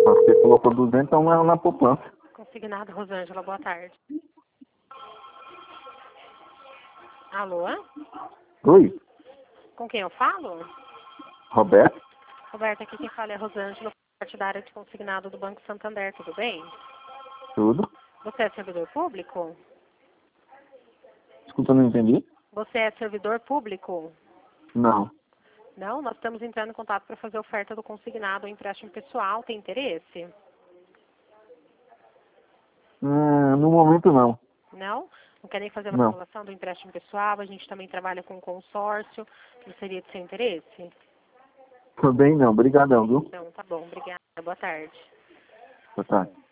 Você colocou 200 então na poupança. Consignado, Rosângela, boa tarde. Alô? Oi, Com quem eu falo? Roberto? Roberta, aqui quem fala é Rosângela, parte da área de consignado do Banco Santander, tudo bem? Tudo? Você é servidor público? Desculpa, não entendi? Você é servidor público? Não. Não, nós estamos entrando em contato para fazer oferta do consignado ou empréstimo pessoal, tem interesse? No momento não. Não? Não quer nem fazer uma Não. simulação do empréstimo pessoal? A gente também trabalha com consórcio, não seria de seu interesse? Também não. Obrigadão, viu? Então, tá bom, obrigada, boa tarde. Boa tarde.